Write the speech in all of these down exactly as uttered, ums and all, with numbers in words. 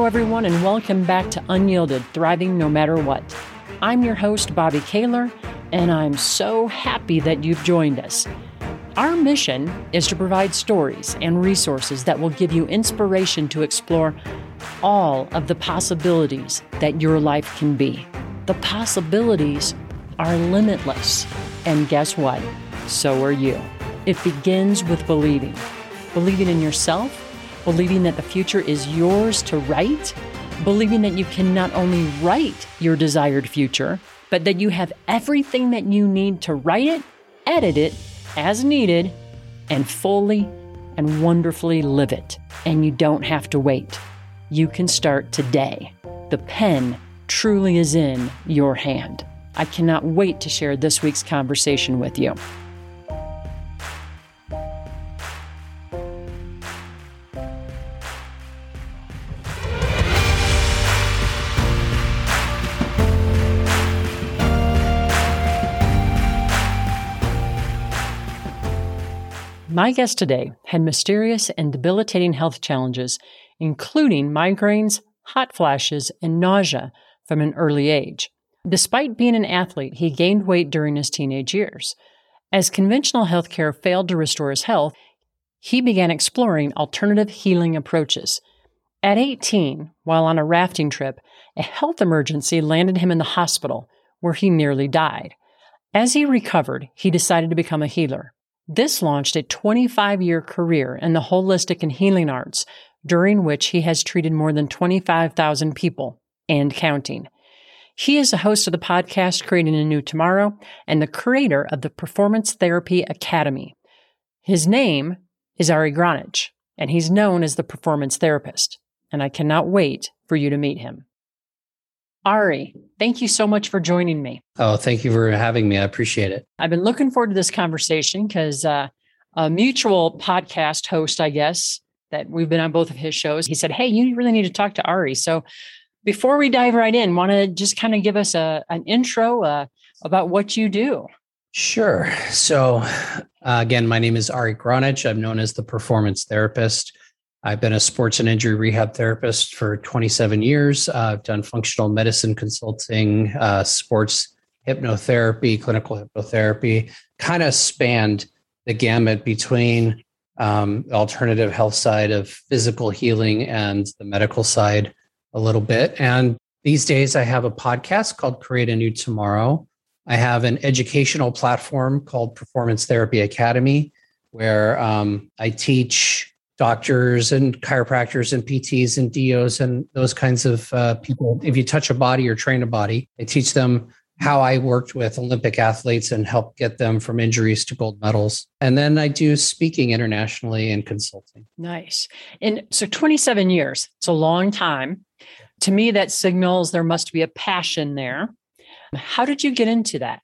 everyone, and welcome back to Unyielded, Thriving No Matter What. I'm your host, Bobby Kaler, and I'm so happy that you've joined us. Our mission is to provide stories and resources that will give you inspiration to explore all of the possibilities that your life can be. The possibilities are limitless, and guess what? So are you. It begins with believing. Believing in yourself, believing that the future is yours to write, believing that you can not only write your desired future, but that you have everything that you need to write it, edit it as needed, and fully and wonderfully live it. And you don't have to wait. You can start today. The pen truly is in your hand. I cannot wait to share this week's conversation with you. My guest today had mysterious and debilitating health challenges, including migraines, hot flashes, and nausea from an early age. Despite being an athlete, he gained weight during his teenage years. As conventional healthcare failed to restore his health, he began exploring alternative healing approaches. At eighteen, while on a rafting trip, a health emergency landed him in the hospital, where he nearly died. As he recovered, he decided to become a healer. This launched a twenty-five-year career in the holistic and healing arts, during which he has treated more than twenty-five thousand people and counting. He is the host of the podcast Creating a New Tomorrow and the creator of the Performance Therapy Academy. His name is Ari Gronich, and he's known as the Performance Therapist, and I cannot wait for you to meet him. Ari, thank you so much for joining me. Oh, thank you for having me. I appreciate it. I've been looking forward to this conversation because uh, a mutual podcast host, I guess, that we've been on both of his shows, he said, hey, you really need to talk to Ari. So before we dive right in, want to just kind of give us a, an intro uh, about what you do? Sure. So uh, again, my name is Ari Gronich. I'm known as the Performance Therapist. I've been a sports and injury rehab therapist for twenty-seven years. Uh, I've done functional medicine consulting, uh, sports hypnotherapy, clinical hypnotherapy, kind of spanned the gamut between um, the alternative health side of physical healing and the medical side a little bit. And these days I have a podcast called Create a New Tomorrow. I have an educational platform called Performance Therapy Academy, where um, I teach doctors and chiropractors and P Ts and D Os and those kinds of uh, people. If you touch a body or train a body, I teach them how I worked with Olympic athletes and helped get them from injuries to gold medals. And then I do speaking internationally and consulting. Nice. And so twenty-seven years, it's a long time. To me, that signals there must be a passion there. How did you get into that?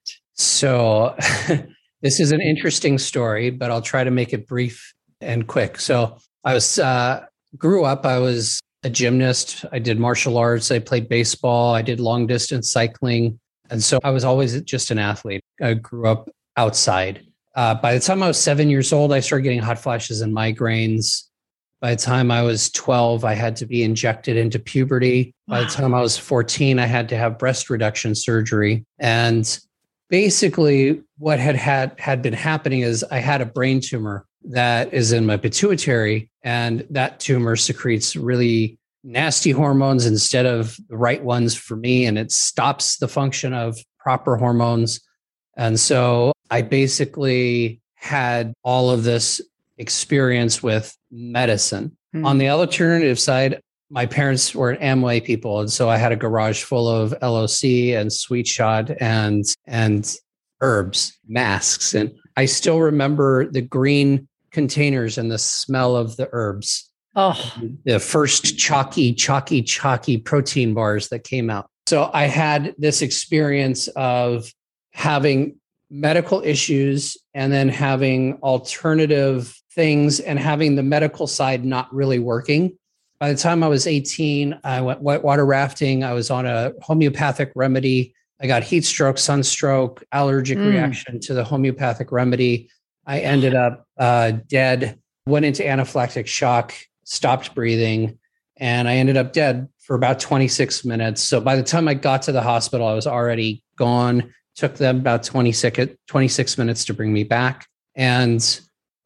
So this is an interesting story, but I'll try to make it brief and quick. So I was uh, grew up, I was a gymnast. I did martial arts. I played baseball. I did long distance cycling. And so I was always just an athlete. I grew up outside. Uh, by the time I was seven years old, I started getting hot flashes and migraines. By the time I was twelve, I had to be injected into puberty. By the time I was fourteen, I had to have breast reduction surgery. And basically what had, had, had been happening is I had a brain tumor that is in my pituitary, and that tumor secretes really nasty hormones instead of the right ones for me, and it stops the function of proper hormones. And so I basically had all of this experience with medicine. Hmm. On the alternative side, my parents were Amway people, and so I had a garage full of L O C and Sweet Shot and and herbs, masks, and I still remember the green containers and the smell of the herbs. Oh, the first chalky, chalky, chalky protein bars that came out. So I had this experience of having medical issues and then having alternative things and having the medical side not really working. By the time I was eighteen, I went whitewater rafting. I was on a homeopathic remedy. I got heat stroke, sunstroke, allergic mm. reaction to the homeopathic remedy. I ended up uh, dead, went into anaphylactic shock, stopped breathing. and I ended up dead for about twenty-six minutes. So by the time I got to the hospital, I was already gone. Took them about twenty-six minutes to bring me back. And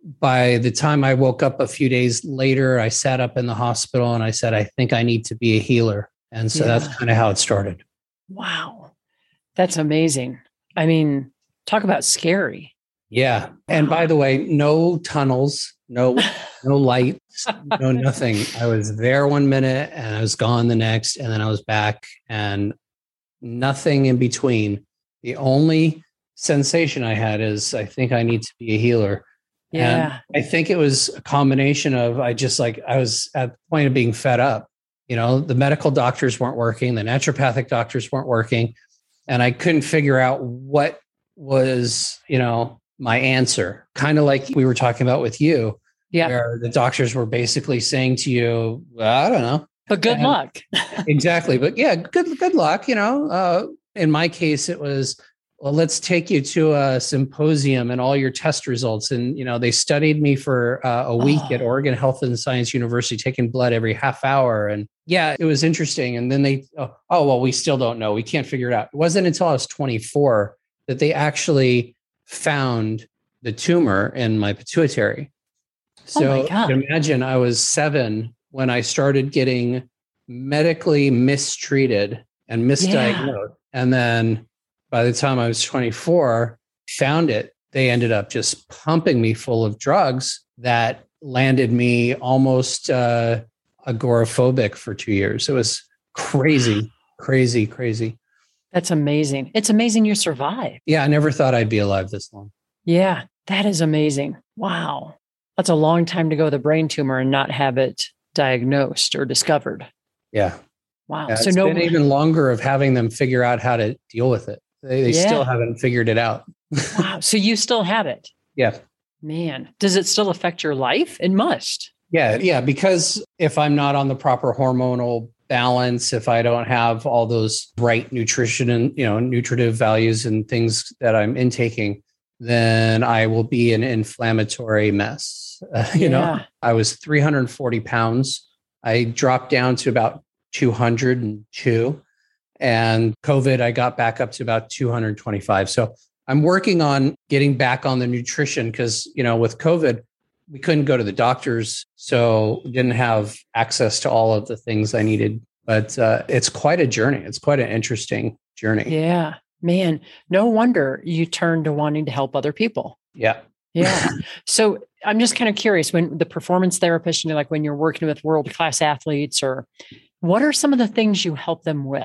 by the time I woke up a few days later, I sat up in the hospital and I said, I think I need to be a healer. And so yeah. That's kind of how it started. Wow. That's amazing. I mean, talk about scary. Yeah. And by the way, no tunnels, no, no lights, no nothing. I was there one minute and I was gone the next, and then I was back, and nothing in between. The only sensation I had is, I think I need to be a healer. Yeah. And I think it was a combination of, I just like, I was at the point of being fed up. You know, the medical doctors weren't working, the naturopathic doctors weren't working, and I couldn't figure out what was, you know, my answer. Kind of like we were talking about with you, yeah, where the doctors were basically saying to you, well, I don't know. But good and, luck. Exactly. But yeah, good, good luck. You know, uh, in my case, it was, well, let's take you to a symposium and all your test results. And, you know, they studied me for uh, a week oh. at Oregon Health and Science University, taking blood every half hour. And yeah, it was interesting. And then they, oh, oh, well, we still don't know. We can't figure it out. It wasn't until I was twenty-four that they actually found the tumor in my pituitary. So oh imagine I was seven when I started getting medically mistreated and misdiagnosed. Yeah. And then by the time I was twenty-four, found it, they ended up just pumping me full of drugs that landed me almost uh, agoraphobic for two years. It was crazy, crazy, crazy. That's amazing. It's amazing you survived. Yeah, I never thought I'd be alive this long. Yeah, that is amazing. Wow. That's a long time to go with a brain tumor and not have it diagnosed or discovered. Yeah. Wow. Yeah, so it's no, been even longer of having them figure out how to deal with it. They, they yeah. still haven't figured it out. Wow. So you still have it? Yeah. Man, does it still affect your life? It must. Yeah. Yeah. Because if I'm not on the proper hormonal balance, if I don't have all those right nutrition and, you know, nutritive values and things that I'm intaking, then I will be an inflammatory mess. Uh, you yeah. know, I was three hundred forty pounds. I dropped down to about two hundred two, and COVID, I got back up to about two hundred twenty-five. So I'm working on getting back on the nutrition because, you know, with COVID, we couldn't go to the doctors, so didn't have access to all of the things I needed. But uh, it's quite a journey. It's quite an interesting journey. Yeah, man, no wonder you turned to wanting to help other people. Yeah. Yeah. So I'm just kind of curious, when the performance therapist, you know, like when you're working with world-class athletes, or what are some of the things you help them with?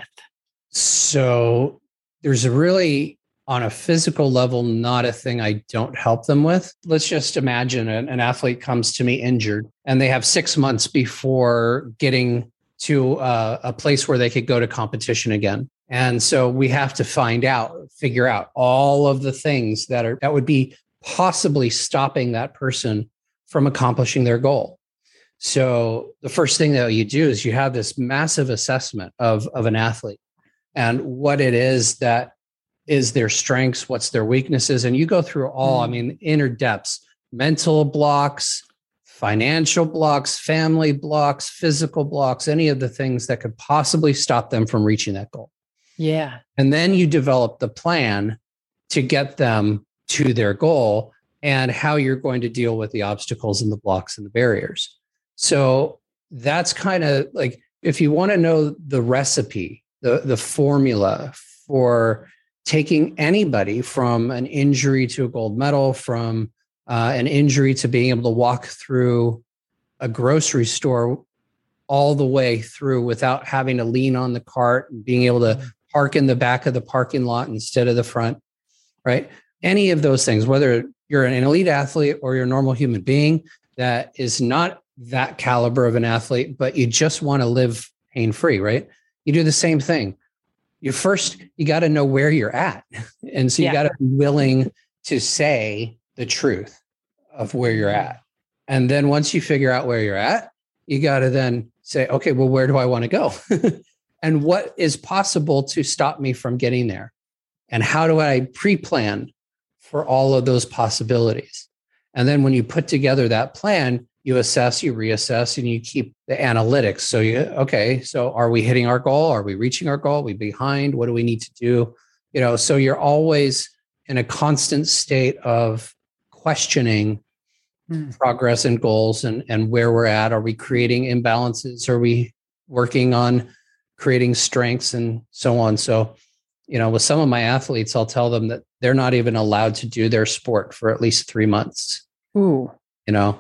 So there's a really, on a physical level, not a thing I don't help them with. Let's just imagine an, an athlete comes to me injured and they have six months before getting to uh, a place where they could go to competition again. And so we have to find out, figure out all of the things that are, that would be possibly stopping that person from accomplishing their goal. So the first thing that you do is you have this massive assessment of, of an athlete and what it is that is their strengths, what's their weaknesses. And you go through all, I mean, inner depths, mental blocks, financial blocks, family blocks, physical blocks, any of the things that could possibly stop them from reaching that goal. Yeah. And then you develop the plan to get them to their goal and how you're going to deal with the obstacles and the blocks and the barriers. So that's kind of like, if you want to know the recipe, the, the formula for taking anybody from an injury to a gold medal, from uh, an injury to being able to walk through a grocery store all the way through without having to lean on the cart and being able to park in the back of the parking lot instead of the front, right? Any of those things, whether you're an elite athlete or you're a normal human being that is not that caliber of an athlete, but you just want to live pain-free, right? You do the same thing. You first, you got to know where you're at. And so you yeah. got to be willing to say the truth of where you're at. And then once you figure out where you're at, you got to then say, okay, well, where do I want to go? And what is possible to stop me from getting there? And how do I pre-plan for all of those possibilities? And then when you put together that plan, you assess, you reassess, and you keep the analytics. So you, okay, so are we hitting our goal? Are we reaching our goal? Are we behind? What do we need to do? You know, so you're always in a constant state of questioning mm. progress and goals and, and where we're at. Are we creating imbalances? Are we working on creating strengths and so on? So, you know, with some of my athletes, I'll tell them that they're not even allowed to do their sport for at least three months. Ooh. You know,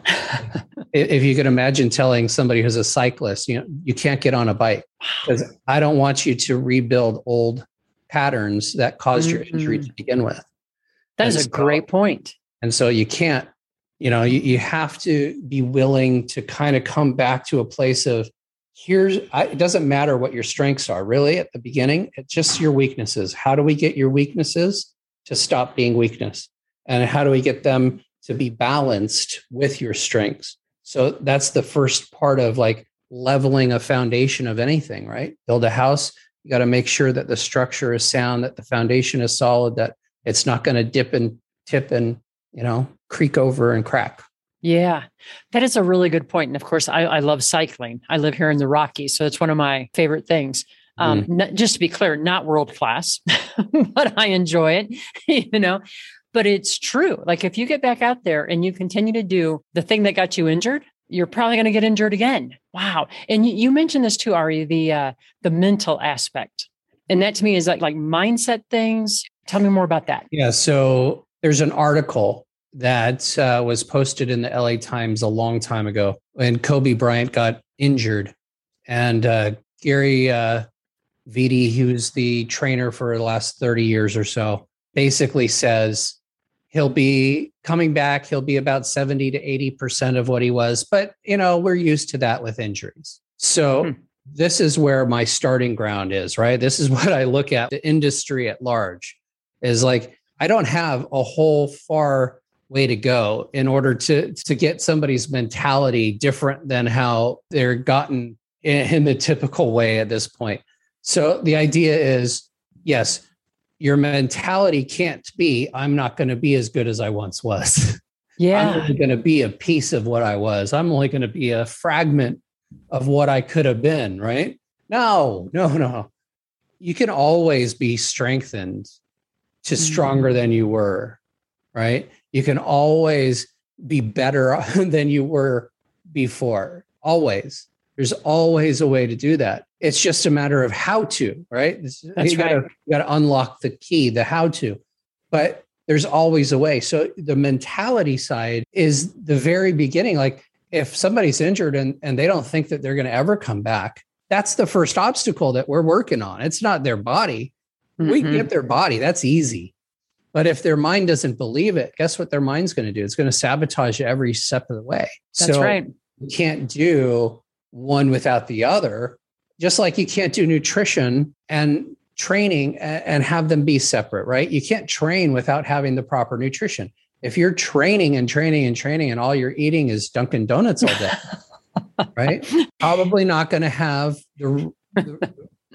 if you can imagine telling somebody who's a cyclist, you know, you can't get on a bike because I don't want you to rebuild old patterns that caused mm-hmm. your injury to begin with. That is a so, great point. And so you can't, you know, you, you have to be willing to kind of come back to a place of here's, I, it doesn't matter what your strengths are really at the beginning. It's just your weaknesses. How do we get your weaknesses to stop being weakness? And how do we get them to be balanced with your strengths? So that's the first part of like leveling a foundation of anything, right? Build a house. You got to make sure that the structure is sound, that the foundation is solid, that it's not going to dip and tip and, you know, creak over and crack. Yeah, that is a really good point. And of course, I, I love cycling. I live here in the Rockies, so it's one of my favorite things. Um, mm. n- just to be clear, not world class, but I enjoy it, you know. But it's true. Like if you get back out there and you continue to do the thing that got you injured, you're probably going to get injured again. Wow. And you, you mentioned this too, Ari, the uh, the mental aspect. And that to me is like, like mindset things. Tell me more about that. Yeah. So there's an article that uh, was posted in the L A Times a long time ago when Kobe Bryant got injured. And uh, Gary uh, Vitti, who's the trainer for the last thirty years or so, basically says, he'll be coming back. He'll be about seventy to eighty percent of what he was. But, you know, we're used to that with injuries. So hmm. this is where my starting ground is, right? This is what I look at the industry at large is like, I don't have a whole far way to go in order to, to get somebody's mentality different than how they're gotten in, in the typical way at this point. So the idea is, yes, your mentality can't be, I'm not going to be as good as I once was. Yeah. I'm only going to be a piece of what I was. I'm only going to be a fragment of what I could have been, right? No, no, no. You can always be strengthened to stronger than you were, right? You can always be better than you were before. Always. There's always a way to do that. It's just a matter of how to, right? That's you right. Gotta, you got to unlock the key, the how to. But there's always a way. So the mentality side is the very beginning. Like if somebody's injured and, and they don't think that they're going to ever come back, that's the first obstacle that we're working on. It's not their body. Mm-hmm. We can get their body. That's easy. But if their mind doesn't believe it, guess what their mind's going to do? It's going to sabotage every step of the way. That's so right. You can't do one without the other, just like you can't do nutrition and training and have them be separate, right? You can't train without having the proper nutrition. If you're training and training and training and all you're eating is Dunkin' Donuts all day, right? Probably not going to have the, the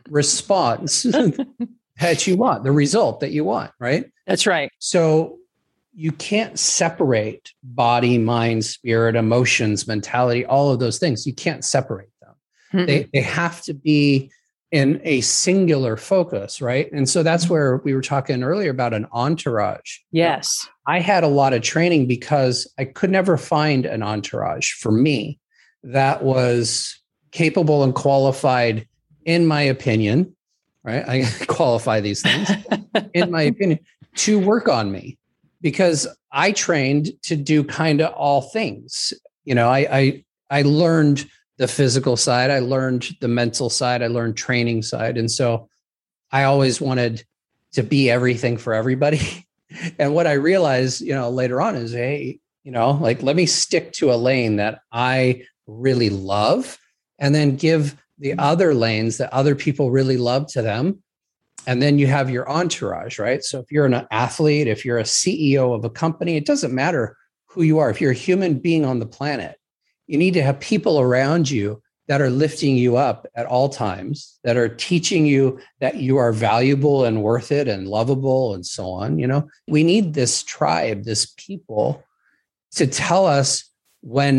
response that you want, the result that you want, right? That's right. So you can't separate body, mind, spirit, emotions, mentality, all of those things. You can't separate them. Mm-hmm. They, they have to be in a singular focus, right? And so that's where we were talking earlier about an entourage. Yes. I had a lot of training because I could never find an entourage for me that was capable and qualified, in my opinion, right? I qualify these things, in my opinion, to work on me. Because I trained to do kind of all things. You know, I, I I learned the physical side, I learned the mental side, I learned training side. And so I always wanted to be everything for everybody. And what I realized, you know, later on is, hey, you know, like, let me stick to a lane that I really love and then give the other lanes that other people really love to them. And then you have your entourage, right? So if you're an athlete, if you're a C E O of a company, it doesn't matter who you are. If you're a human being on the planet, you need to have people around you that are lifting you up at all times, that are teaching you that you are valuable and worth it and lovable and so on. You know, we need this tribe, this people to tell us when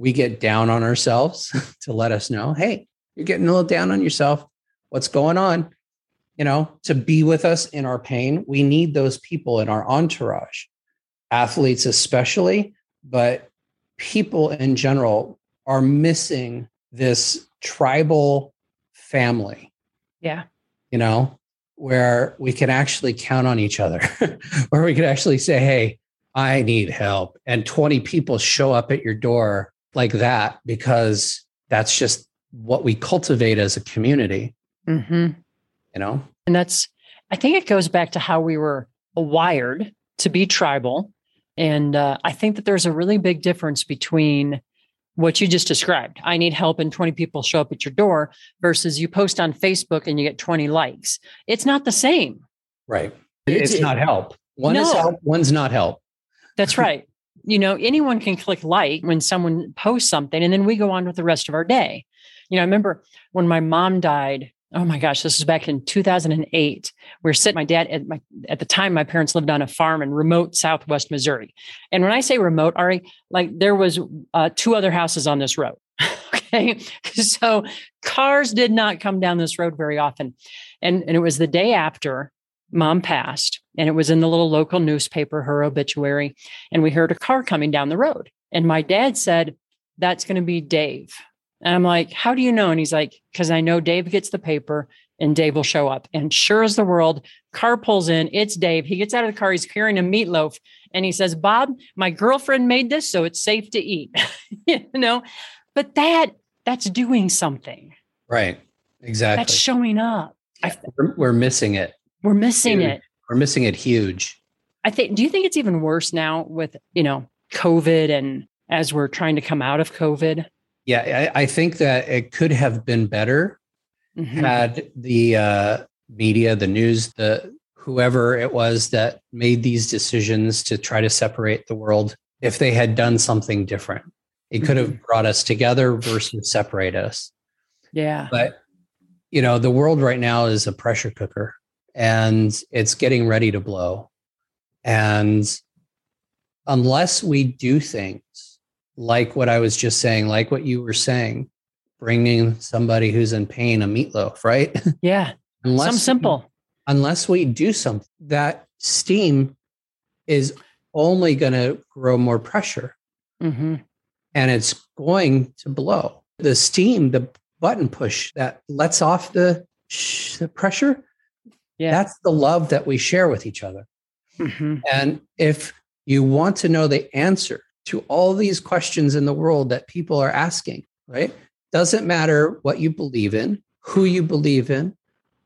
we get down on ourselves to let us know, hey, you're getting a little down on yourself. What's going on? You know, to be with us in our pain. We need those people in our entourage, athletes especially, but people in general are missing this tribal family. Yeah. You know, where we can actually count on each other, where we can actually say, hey, I need help. And twenty people show up at your door like that, because that's just what we cultivate as a community. Mm-hmm. You know? And that's, I think it goes back to how we were wired to be tribal. And uh, I think that there's a really big difference between what you just described. I need help and twenty people show up at your door versus you post on Facebook and you get twenty likes. It's not the same. Right. It's, it's not help. One no. is help, one's not help. That's right. You know, anyone can click like when someone posts something, and then we go on with the rest of our day. You know, I remember when my mom died. Oh my gosh, this was back in two thousand eight. We were sitting, my dad, at, my, at the time, my parents lived on a farm in remote Southwest Missouri. And when I say remote, Ari, like there was uh, two other houses on this road. Okay. So cars did not come down this road very often. And, and it was the day after Mom passed, and it was in the little local newspaper, her obituary. And we heard a car coming down the road. And my dad said, that's going to be Dave. And I'm like, how do you know? And he's like, because I know Dave gets the paper and Dave will show up. And sure as the world, car pulls in. It's Dave. He gets out of the car. He's carrying a meatloaf. And he says, Bob, my girlfriend made this, so it's safe to eat. You know, but that that's doing something. Right. Exactly. That's showing up. Yeah, we're, we're missing it. We're missing huge. it. We're missing it huge. I think, do you think it's even worse now with, you know, COVID and as we're trying to come out of COVID? Yeah, I, I think that it could have been better mm-hmm. had the uh, media, the news, the whoever it was that made these decisions to try to separate the world, if they had done something different. It could have brought us together versus separate us. Yeah. But, you know, the world right now is a pressure cooker, and it's getting ready to blow. And unless we do things like what I was just saying, like what you were saying, bringing somebody who's in pain a meatloaf, right? Yeah. Unless Some simple. We, unless we do something, that steam is only going to grow more pressure. Mm-hmm. And it's going to blow. The steam, the button push that lets off the, sh- the pressure, yeah. That's the love that we share with each other. Mm-hmm. And if you want to know the answer to all these questions in the world that people are asking, right? Doesn't matter what you believe in, who you believe in,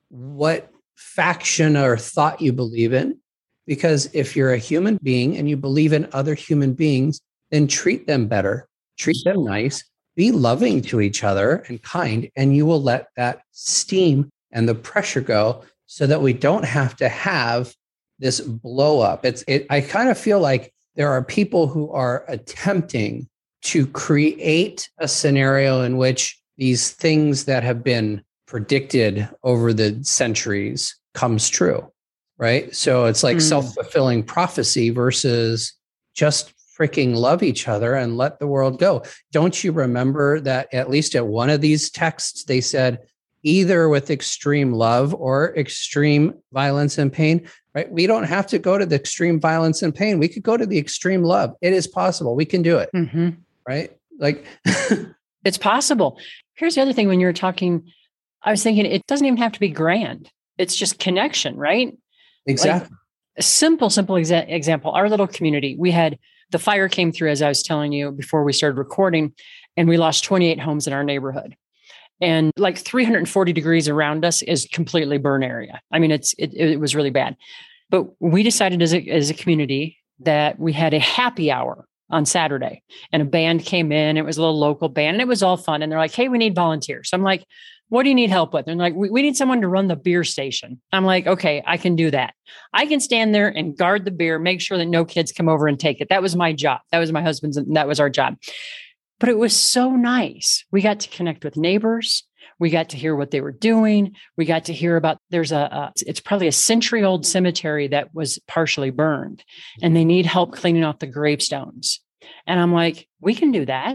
what faction or thought you believe in, because if you're a human being and you believe in other human beings, then treat them better, treat them nice, be loving to each other and kind, and you will let that steam and the pressure go so that we don't have to have this blow up. It's, it, I kind of feel like there are people who are attempting to create a scenario in which these things that have been predicted over the centuries comes true, right? So it's like mm. self-fulfilling prophecy versus just freaking love each other and let the world go. Don't you remember that at least at one of these texts, they said, either with extreme love or extreme violence and pain, right? We don't have to go to the extreme violence and pain. We could go to the extreme love. It is possible. We can do it, mm-hmm. right? Like it's possible. Here's the other thing. When you were talking, I was thinking it doesn't even have to be grand. It's just connection, right? Exactly. Like a simple, simple exa- example. Our little community, we had the fire came through, as I was telling you before we started recording, and we lost twenty-eight homes in our neighborhood. And like three hundred forty degrees around us is completely burn area. I mean, it's it, it was really bad. But we decided as a, as a community that we had a happy hour on Saturday, and a band came in. It was a little local band, and it was all fun. And they're like, hey, we need volunteers. So I'm like, what do you need help with? And they're like, we, we need someone to run the beer station. I'm like, okay, I can do that. I can stand there and guard the beer, make sure that no kids come over and take it. That was my job. That was my husband's, and that was our job. But it was so nice. We got to connect with neighbors. We got to hear what they were doing. We got to hear about, there's a, a it's probably a century old cemetery that was partially burned, and they need help cleaning off the gravestones. And I'm like, we can do that.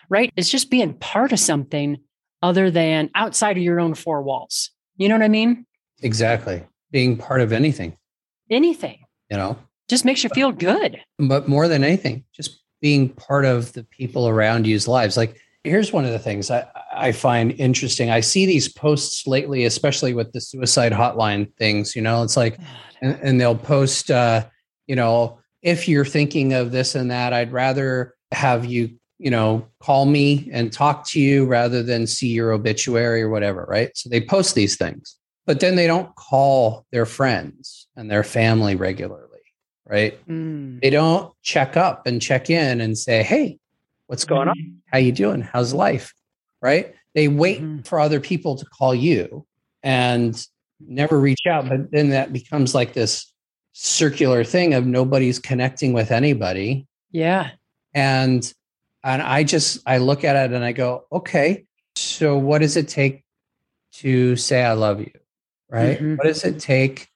right? It's just being part of something other than outside of your own four walls. You know what I mean? Exactly. Being part of anything, Anything. you know, Just makes you feel good. but more than anything, just being part of the people around you's lives. Like, here's one of the things I, I find interesting. I see these posts lately, especially with the suicide hotline things, you know, it's like, and, and they'll post, uh, you know, if you're thinking of this and that, I'd rather have you, you know, call me and talk to you rather than see your obituary or whatever. Right. So they post these things, but then they don't call their friends and their family regularly. Right. Mm. They don't check up and check in and say, hey, what's going mm-hmm. on? How you doing? How's life? Right. They wait mm-hmm. for other people to call you and never reach out. But then that becomes like this circular thing of nobody's connecting with anybody. Yeah. And, and I just, I look at it and I go, okay, so what does it take to say, I love you? Right. Mm-hmm. What does it take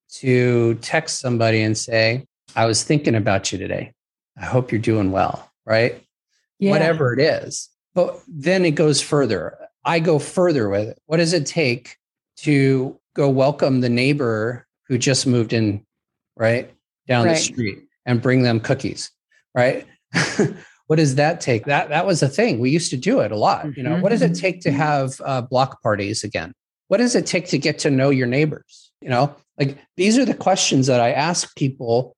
to text somebody and say, I was thinking about you today. I hope you're doing well, right? Yeah. Whatever it is. But then it goes further. I go further with it. What does it take to go welcome the neighbor who just moved in, right, down right. the street and bring them cookies, right? What does that take? That that was a thing. We used to do it a lot. Mm-hmm. You know, what does it take to have uh, block parties again? What does it take to get to know your neighbors? You know, like these are the questions that I ask people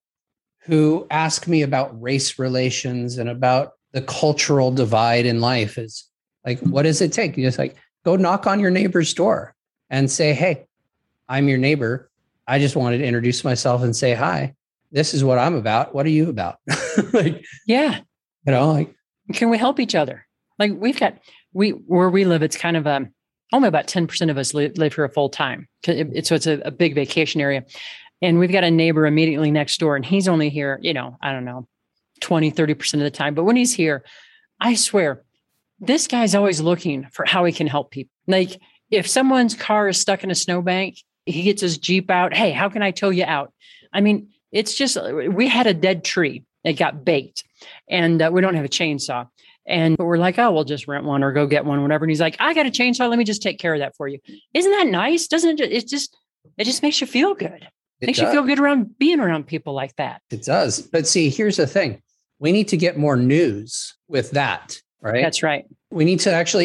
who ask me about race relations and about the cultural divide in life. Is like, what does it take? You just like go knock on your neighbor's door and say, hey, I'm your neighbor. I just wanted to introduce myself and say hi. This is what I'm about. What are you about? Like, yeah. You know, like, can we help each other? Like we've got, we, where we live, it's kind of a, only about ten percent of us live, live here full time. It, so it's a, a big vacation area. And we've got a neighbor immediately next door and he's only here, you know, I don't know, twenty, thirty percent of the time. But when he's here, I swear, this guy's always looking for how he can help people. Like if someone's car is stuck in a snowbank, he gets his Jeep out. Hey, how can I tow you out? I mean, it's just, we had a dead tree that got baked and uh, we don't have a chainsaw. And but we're like, oh, we'll just rent one or go get one, whatever. And he's like, I got a chainsaw. Let me just take care of that for you. Isn't that nice? Doesn't it? It just, it just makes you feel good. It makes does. You feel good around being around people like that. It does. But see, here's the thing. We need to get more news with that, right? That's right. We need to actually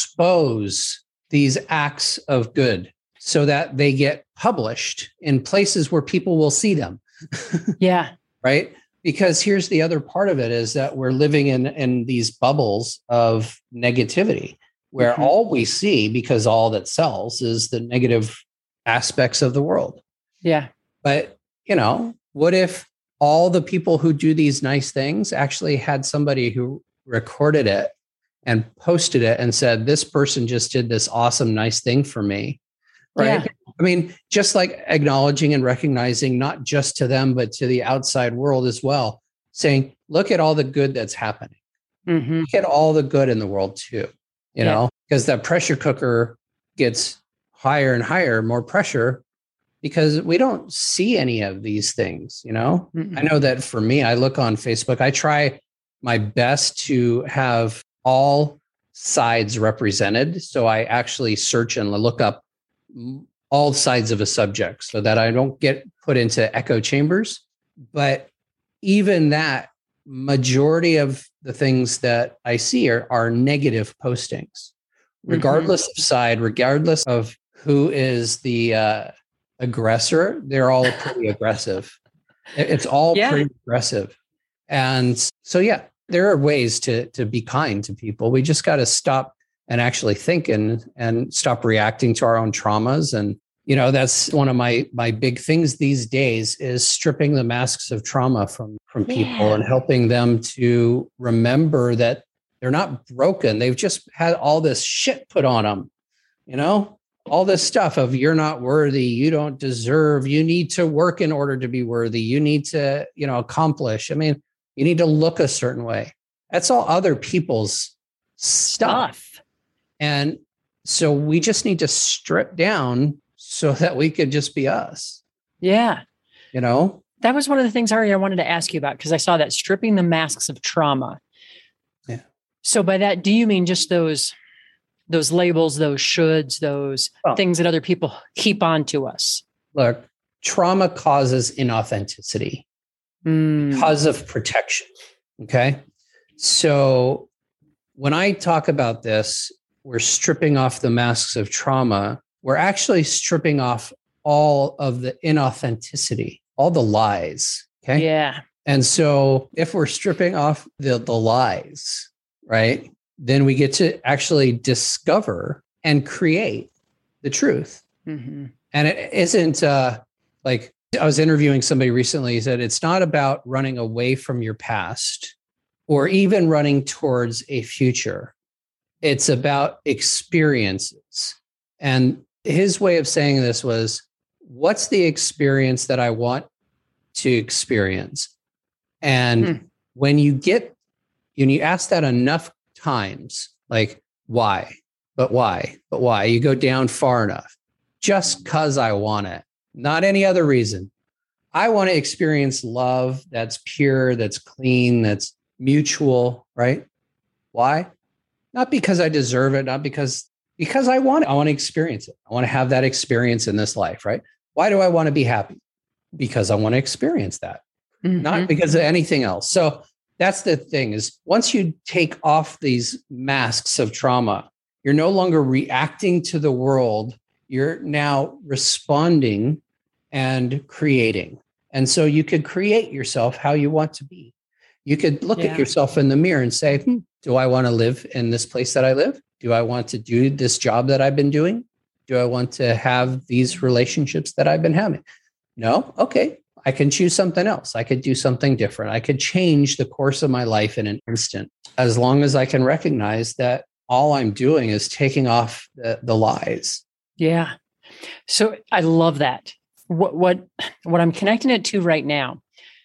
expose these acts of good so that they get published in places where people will see them. Yeah. Right? Because here's the other part of it is that we're living in, in these bubbles of negativity where mm-hmm. all we see, because all that sells is the negative aspects of the world. Yeah. But, you know, what if all the people who do these nice things actually had somebody who recorded it and posted it and said, this person just did this awesome, nice thing for me. Right. Yeah. I mean, just like acknowledging and recognizing, not just to them, but to the outside world as well, saying, look at all the good that's happening. Mm-hmm. Look at all the good in the world too, you yeah. know, because that pressure cooker gets higher and higher, more pressure, because we don't see any of these things, you know. Mm-mm. I know that for me, I look on Facebook, I try my best to have all sides represented. So I actually search and look up all sides of a subject so that I don't get put into echo chambers. But even that, majority of the things that I see are, are negative postings, regardless mm-hmm. of side, regardless of who is the uh, aggressor. They're all pretty aggressive. It's all yeah. pretty aggressive. And so, yeah, there are ways to, to be kind to people. We just got to stop and actually think and, and stop reacting to our own traumas. And, you know, that's one of my, my big things these days is stripping the masks of trauma from, from people yeah. and helping them to remember that they're not broken. They've just had all this shit put on them, you know, all this stuff of you're not worthy, you don't deserve, you need to work in order to be worthy. You need to, you know, accomplish. I mean, you need to look a certain way. That's all other people's stuff. stuff. And so we just need to strip down so that we could just be us. Yeah. You know, that was one of the things, Ari, I wanted to ask you about, because I saw that stripping the masks of trauma. Yeah. So by that, do you mean just those those labels, those shoulds, those Oh. things that other people keep on to us? Look, trauma causes inauthenticity Mm. because of protection. Okay. So when I talk about this, we're stripping off the masks of trauma. We're actually stripping off all of the inauthenticity, all the lies. Okay. Yeah. And so if we're stripping off the, the lies, right, then we get to actually discover and create the truth. Mm-hmm. And it isn't uh, like I was interviewing somebody recently. He said, it's not about running away from your past or even running towards a future. It's about experiences. And his way of saying this was, what's the experience that I want to experience? And hmm. when you get, when you ask that enough times, like, why, but why, but why, you go down far enough, just because I want it, not any other reason. I want to experience love that's pure, that's clean, that's mutual, right? Why? Not because I deserve it, not because, because I want it. I want to experience it. I want to have that experience in this life, right? Why do I want to be happy? Because I want to experience that. Mm-hmm. Not because of anything else. So that's the thing is once you take off these masks of trauma, you're no longer reacting to the world. You're now responding and creating. And so you could create yourself how you want to be. You could look yeah. at yourself in the mirror and say, hmm, do I want to live in this place that I live? Do I want to do this job that I've been doing? Do I want to have these relationships that I've been having? No? Okay. I can choose something else. I could do something different. I could change the course of my life in an instant, as long as I can recognize that all I'm doing is taking off the, the lies. Yeah. So I love that. What, what, what I'm connecting it to right now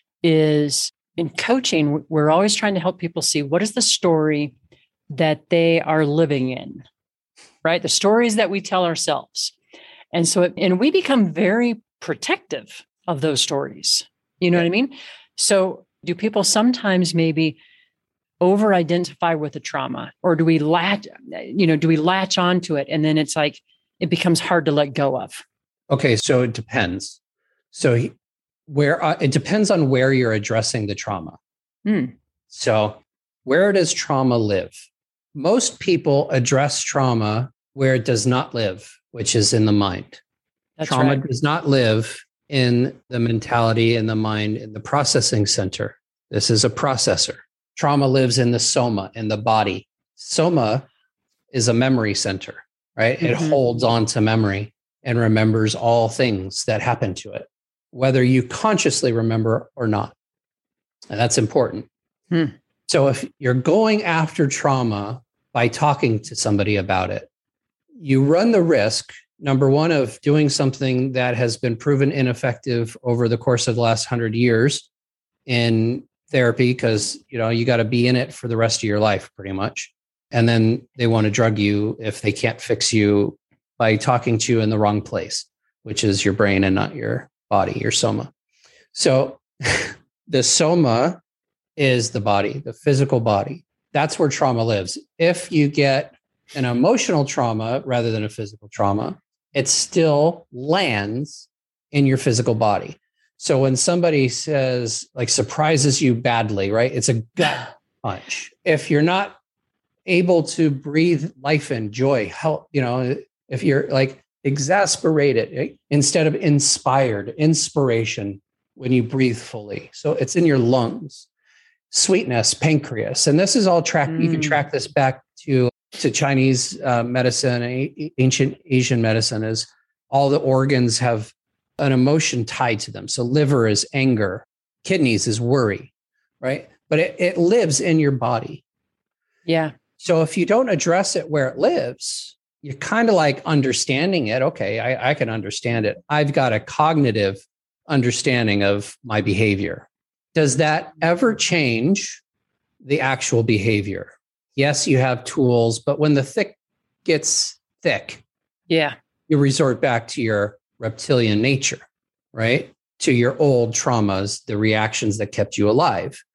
is in coaching, we're always trying to help people see what is the story that they are living in, right? The stories that we tell ourselves. And so, and we become very protective of those stories. You know yeah. what I mean? So do people sometimes maybe over-identify with the trauma, or do we latch, you know, do we latch onto it? And then it's like, it becomes hard to let go of. Okay. So it depends. So he, where, uh, it depends on where you're addressing the trauma. Hmm. So where does trauma live? Most people address trauma where it does not live, which is in the mind. That's trauma right. does not live in the mentality, in the mind, in the processing center. This is a processor. Trauma lives in the soma, in the body. Soma is a memory center, right? Mm-hmm. It holds on to memory and remembers all things that happen to it, whether you consciously remember or not. And that's important. Hmm. So if you're going after trauma by talking to somebody about it, you run the risk, number one, of doing something that has been proven ineffective over the course of the last hundred years in therapy, because you know you got to be in it for the rest of your life, pretty much. And then they want to drug you if they can't fix you by talking to you in the wrong place, which is your brain and not your body, your soma. So the soma is the body, the physical body. That's where trauma lives. If you get an emotional trauma rather than a physical trauma, it still lands in your physical body. So when somebody says, like, surprises you badly, right? It's a gut punch. If you're not able to breathe life and joy, help, you know, if you're like exasperated, right? Instead of inspired, inspiration when you breathe fully. So it's in your lungs. Sweetness, pancreas. And this is all tracked. Mm. You can track this back to, to Chinese uh, medicine, a, ancient Asian medicine, is all the organs have an emotion tied to them. So liver is anger, kidneys is worry, right? But it, it lives in your body. Yeah. So if you don't address it where it lives, you're kind of like understanding it. Okay, I, I can understand it. I've got a cognitive understanding of my behavior. Does that ever change the actual behavior? Yes, you have tools, but when the thick gets thick, yeah, you resort back to your reptilian nature, right? To your old traumas, the reactions that kept you alive.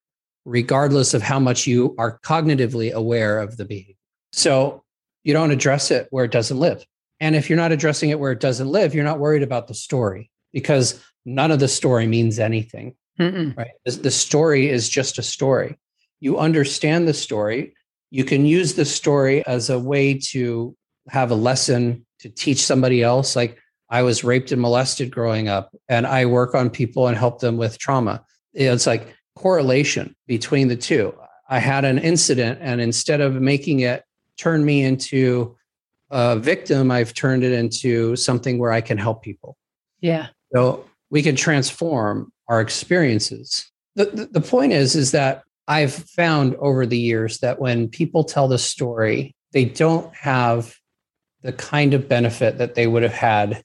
regardless of how much you are cognitively aware of the behavior. So you don't address it where it doesn't live. And if you're not addressing it where it doesn't live, you're not worried about the story, because none of the story means anything, Mm-mm. right? The, the story is just a story. You understand the story. You can use the story as a way to have a lesson to teach somebody else. Like, I was raped and molested growing up, and I work on people and help them with trauma. It's like correlation between the two. I had an incident, and instead of making it turn me into a victim, I've turned it into something where I can help people. Yeah. So we can transform our experiences. The, the, the point is, is that I've found over the years that when people tell the story, they don't have the kind of benefit that they would have had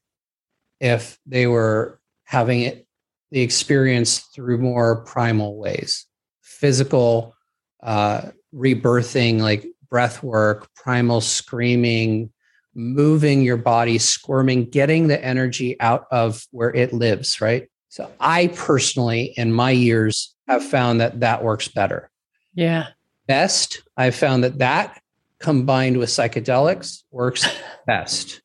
if they were having it, the experience through more primal ways, physical, uh, rebirthing, like breath work, primal screaming, moving your body, squirming, getting the energy out of where it lives, right? So I personally, in my years, have found that that works better. Yeah. Best, I've found that that combined with psychedelics works best.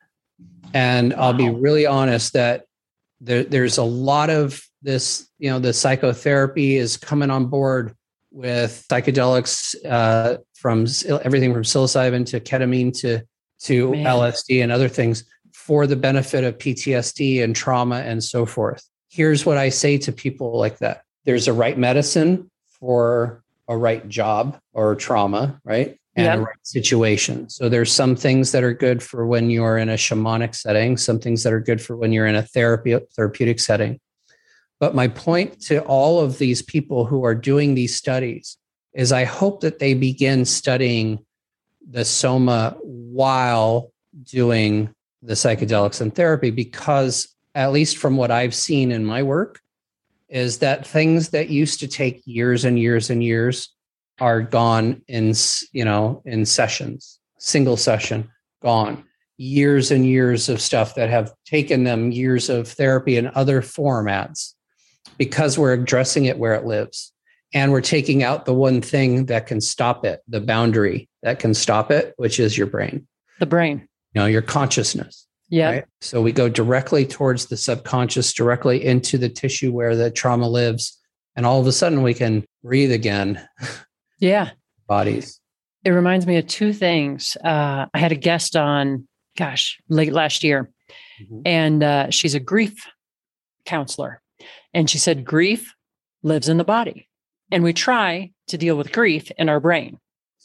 And wow. I'll be really honest that there, there's a lot of this, you know, the psychotherapy is coming on board with psychedelics, uh, from everything from psilocybin to ketamine to, to Man. L S D and other things for the benefit of P T S D and trauma and so forth. Here's what I say to people like that. There's a right medicine for a right job or trauma, right? And yep. a right situation. So there's some things that are good for when you're in a shamanic setting, some things that are good for when you're in a therapy therapeutic setting. But my point to all of these people who are doing these studies is I hope that they begin studying the soma while doing the psychedelics and therapy, because at least from what I've seen in my work, is that things that used to take years and years and years are gone in, you know, in sessions, single session, gone. Years and years of stuff that have taken them years of therapy and other formats, because we're addressing it where it lives. And we're taking out the one thing that can stop it, the boundary that can stop it, which is your brain. The brain. You know, your consciousness. Yeah. Right? So we go directly towards the subconscious, directly into the tissue where the trauma lives. And all of a sudden we can breathe again. Yeah. Bodies. It reminds me of two things. Uh, I had a guest on, gosh, late last year, mm-hmm. and uh, she's a grief counselor. And she said, grief lives in the body. And we try to deal with grief in our brain.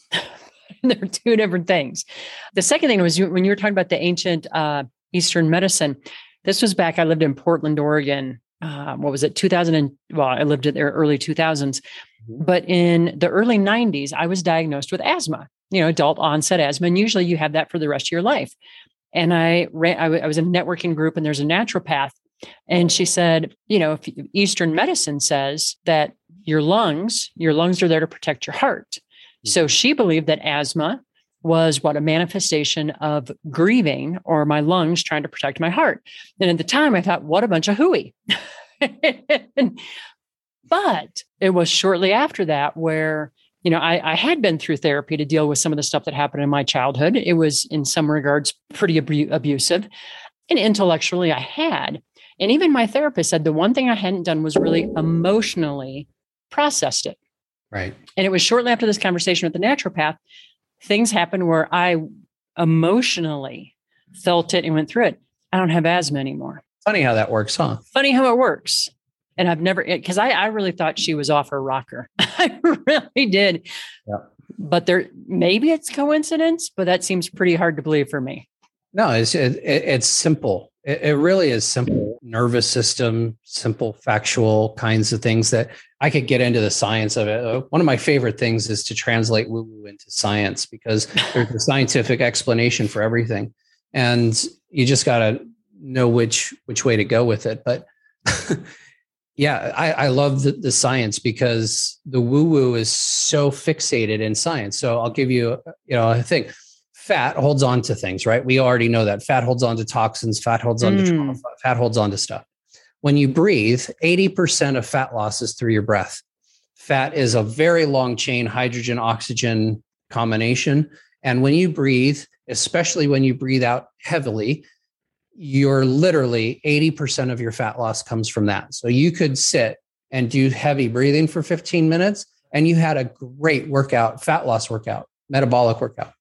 They're two different things. The second thing was you, when you were talking about the ancient uh, Eastern medicine, this was back, I lived in Portland, Oregon. Uh, what was it? two thousand. Well, I lived in there early two thousands. But in the early nineties, I was diagnosed with asthma, you know, adult onset asthma. And usually you have that for the rest of your life. And I ran, I, w- I was in a networking group, and there's a naturopath. And she said, you know, if Eastern medicine says that your lungs, your lungs are there to protect your heart. So she believed that asthma was what a manifestation of grieving, or my lungs trying to protect my heart. And at the time I thought, what a bunch of hooey. But it was shortly after that where, you know, I, I had been through therapy to deal with some of the stuff that happened in my childhood. It was in some regards pretty abu- abusive, and intellectually I had. And even my therapist said the one thing I hadn't done was really emotionally processed it. Right. And it was shortly after this conversation with the naturopath, things happened where I emotionally felt it and went through it. I don't have asthma anymore. Funny how that works, huh? Funny how it works. And I've never, because I, I really thought she was off her rocker. I really did. Yeah. But there, maybe it's coincidence, but that seems pretty hard to believe for me. No, it's it, it's simple. It, it really is simple. Nervous system, simple, factual kinds of things that I could get into the science of it. One of my favorite things is to translate woo-woo into science, because there's a scientific explanation for everything, and you just got to know which which way to go with it. But yeah, I, I love the, the science, because the woo-woo is so fixated in science. So I'll give you, you know, I think fat holds on to things, right? We already know that fat holds on to toxins, fat holds on mm. to trauma, fat holds on to stuff. When you breathe, eighty percent of fat loss is through your breath. Fat is a very long chain hydrogen oxygen combination. And when you breathe, especially when you breathe out heavily, you're literally eighty percent of your fat loss comes from that. So you could sit and do heavy breathing for fifteen minutes and you had a great workout, fat loss workout, metabolic workout.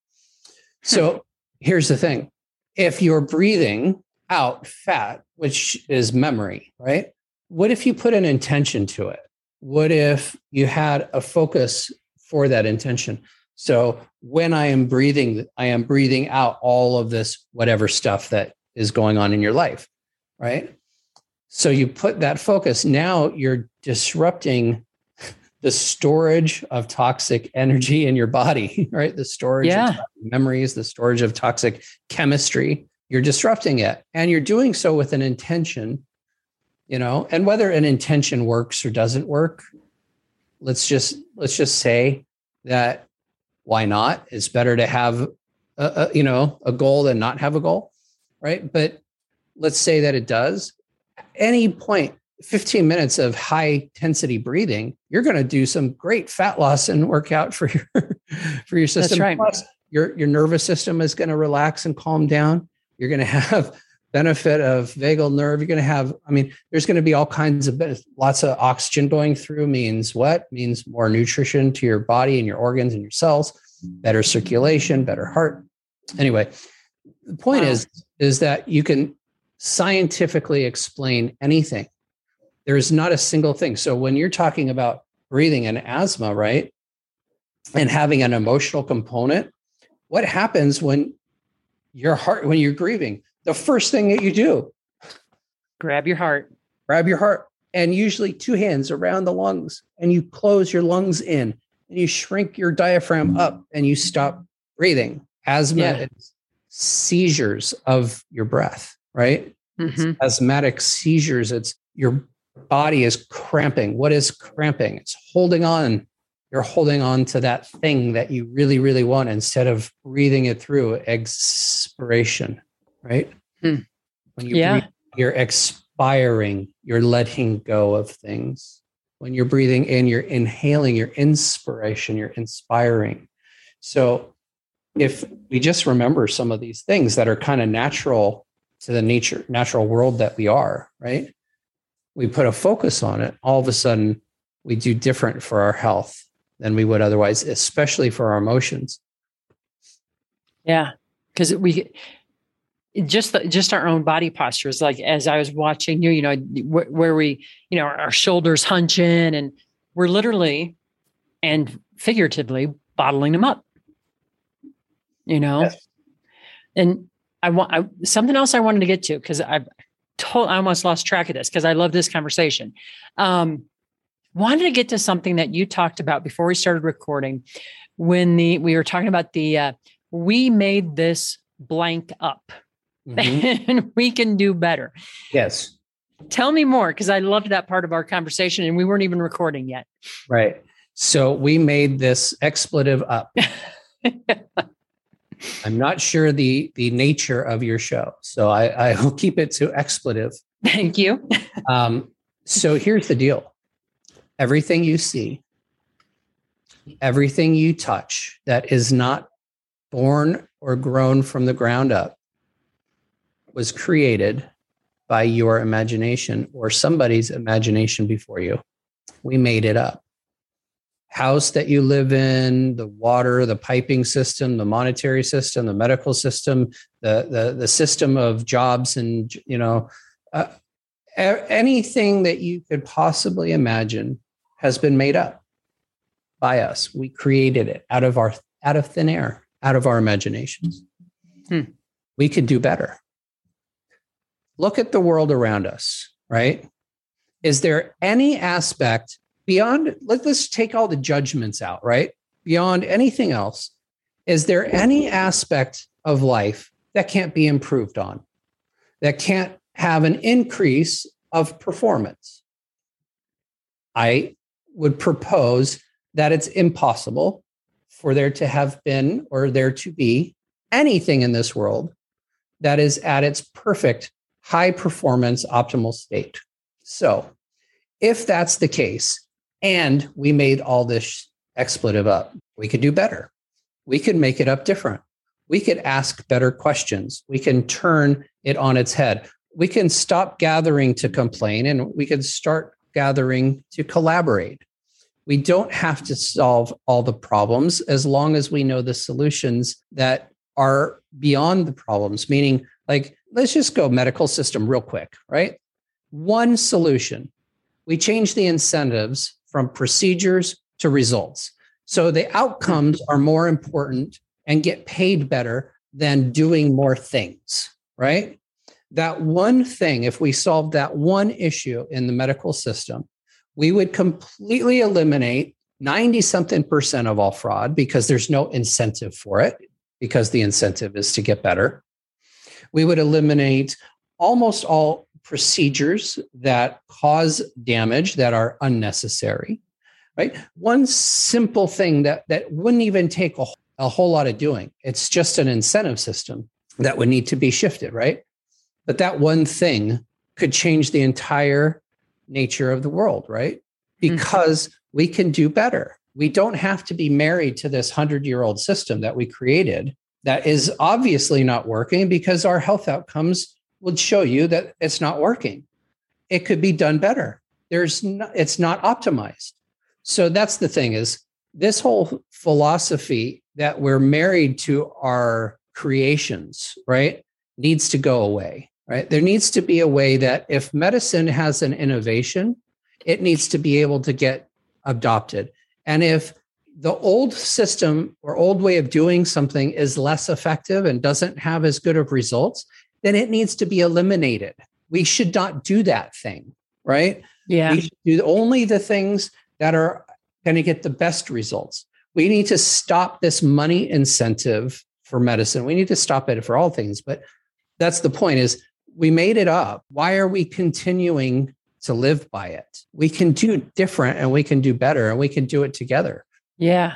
So here's the thing. If you're breathing out fat, which is memory, right? What if you put an intention to it? What if you had a focus for that intention? So when I am breathing, I am breathing out all of this, whatever stuff that is going on in your life, right? So you put that focus. Now you're disrupting the storage of toxic energy in your body, right? The storage yeah. of memories, the storage of toxic chemistry. You're disrupting it. And you're doing so with an intention, you know, and whether an intention works or doesn't work, let's just, let's just say that why not? It's better to have, a, a, you know, a goal than not have a goal, right? But let's say that it does. At any point, fifteen minutes of high intensity breathing, you're going to do some great fat loss and workout for your, for your system. That's right. Plus, your, your nervous system is going to relax and calm down. You're going to have benefit of vagal nerve. You're going to have, I mean, there's going to be all kinds of, lots of oxygen going through means what? Means more nutrition to your body and your organs and your cells, better circulation, better heart. Anyway, the point wow. is, is that you can scientifically explain anything. There is not a single thing. So when you're talking about breathing and asthma, right, and having an emotional component, what happens when your heart, when you're grieving? The first thing that you do, grab your heart, grab your heart, and usually two hands around the lungs, and you close your lungs in, and you shrink your diaphragm up, and you stop breathing. Asthma yeah. is seizures of your breath, right? Mm-hmm. Asthmatic seizures. It's your body is cramping. What is cramping? It's holding on. You're holding on to that thing that you really, really want instead of breathing it through. Expiration, right? Hmm. When you yeah. breathe, you're expiring. You're letting go of things. When you're breathing in, you're inhaling your inspiration. You're inspiring. So if we just remember some of these things that are kind of natural to the nature, natural world that we are, right? We put a focus on it, all of a sudden we do different for our health than we would otherwise, especially for our emotions. Yeah, because we just the, just our own body postures. Like as I was watching you, you know, where, where we, you know, our shoulders hunch in, and we're literally and figuratively bottling them up. You know, yes. and I want I, something else I wanted to get to because I've told I almost lost track of this because I love this conversation. Um, wanted to get to something that you talked about before we started recording when the we were talking about the uh, we made this blank up mm-hmm. and we can do better. Yes. Tell me more because I loved that part of our conversation and we weren't even recording yet. Right. So we made this expletive up. I'm not sure the the nature of your show, so I, I will keep it to expletive. Thank you. um, so here's the deal. Everything you see, everything you touch that is not born or grown from the ground up was created by your imagination or somebody's imagination before you. We made it up. House that you live in, the water, the piping system, the monetary system, the medical system, the the, the system of jobs, and you know, uh, anything that you could possibly imagine has been made up by us. We created it out of our out of thin air, out of our imaginations. Hmm. We could do better. Look at the world around us, right? Is there any aspect beyond, let, let's take all the judgments out, right? Beyond anything else, is there any aspect of life that can't be improved on, that can't have an increase of performance? I would propose that it's impossible for there to have been or there to be anything in this world that is at its perfect high performance optimal state. So if that's the case, And we made all this expletive up. We could do better. We could make it up different. We could ask better questions. We can turn it on its head. We can stop gathering to complain and we can start gathering to collaborate. We don't have to solve all the problems as long as we know the solutions that are beyond the problems, meaning like, let's just go medical system real quick, right? One solution. We change the incentives from procedures to results. So the outcomes are more important and get paid better than doing more things, right? That one thing, if we solved that one issue in the medical system, we would completely eliminate ninety something percent of all fraud because there's no incentive for it, because the incentive is to get better. We would eliminate almost all procedures that cause damage that are unnecessary, right? One simple thing that, that wouldn't even take a, a whole lot of doing. It's just an incentive system that would need to be shifted, right? But that one thing could change the entire nature of the world, right? Because mm-hmm. we can do better. We don't have to be married to this hundred-year-old system that we created that is obviously not working because our health outcomes would show you that it's not working. It could be done better. There's no, it's not optimized. So that's the thing is this whole philosophy that we're married to our creations, right, needs to go away, right? There needs to be a way that if medicine has an innovation, it needs to be able to get adopted. And if the old system or old way of doing something is less effective and doesn't have as good of results, then it needs to be eliminated. We should not do that thing, right? Yeah. We should do only the things that are going to get the best results. We need to stop this money incentive for medicine. We need to stop it for all things. But that's the point is we made it up. Why are we continuing to live by it? We can do different and we can do better and we can do it together. Yeah.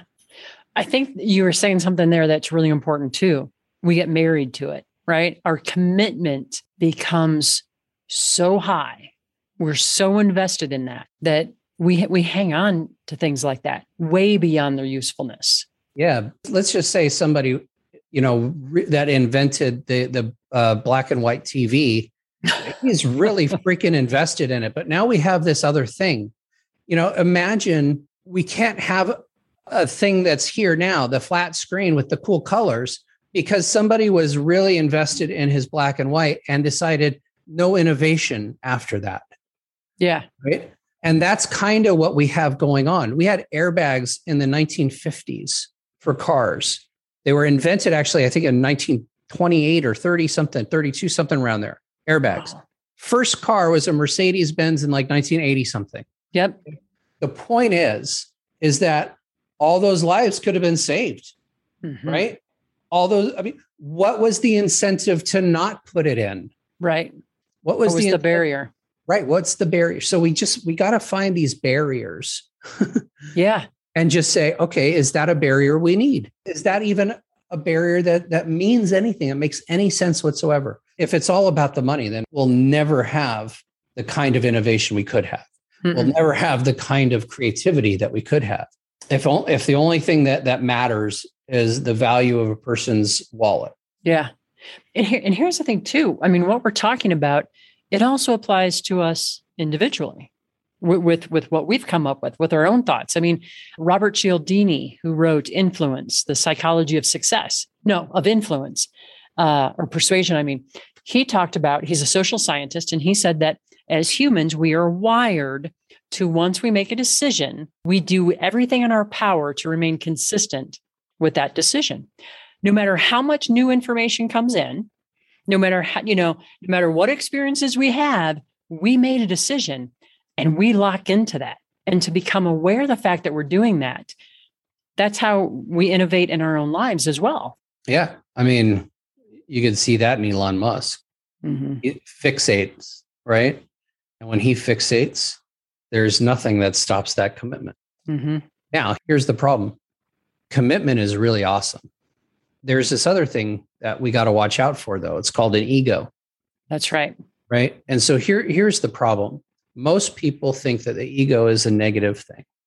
I think you were saying something there that's really important too. We get married to it, right? Our commitment becomes so high. We're so invested in that, that we, we hang on to things like that way beyond their usefulness. Yeah. Let's just say somebody, you know, re- that invented the, the uh, black and white T V, he's really freaking invested in it. But now we have this other thing. You know, imagine we can't have a thing that's here now, the flat screen with the cool colors, because somebody was really invested in his black and white and decided no innovation after that. Yeah. Right. And that's kind of what we have going on. We had airbags in the nineteen fifties for cars. They were invented actually, I think in nineteen twenty-eight or thirty something, thirty-two something around there. Airbags. Wow. First car was a Mercedes-Benz in like nineteen eighty something. Yep. The point is, is that all those lives could have been saved, mm-hmm. right? All those, I mean, what was the incentive to not put it in? Right. What was, what was the, the barrier? Right. What's the barrier? So we just, we got to find these barriers. Yeah. And just say, okay, is that a barrier we need? Is that even a barrier that, that means anything? It makes any sense whatsoever. If it's all about the money, then we'll never have the kind of innovation we could have. Mm-mm. We'll never have the kind of creativity that we could have. If, if the only thing that, that matters is the value of a person's wallet. Yeah. And, here, and here's the thing too. I mean, what we're talking about, it also applies to us individually with, with, with what we've come up with, with our own thoughts. I mean, Robert Cialdini, who wrote Influence, The Psychology of Success, no, of Influence, uh, or Persuasion, I mean, he talked about, he's a social scientist, and he said that as humans, we are wired to, once we make a decision, we do everything in our power to remain consistent with that decision. No matter how much new information comes in, no matter how, you know, no matter what experiences we have, we made a decision and we lock into that. And to become aware of the fact that we're doing that, that's how we innovate in our own lives as well. Yeah. I mean, you could see that in Elon Musk. Mm-hmm. He fixates, right? And when he fixates, there's nothing that stops that commitment. Mm-hmm. Now, here's the problem. Commitment is really awesome. There's this other thing that we got to watch out for, though. It's called an ego. That's right. Right. And so here, here's the problem. Most people think that the ego is a negative thing.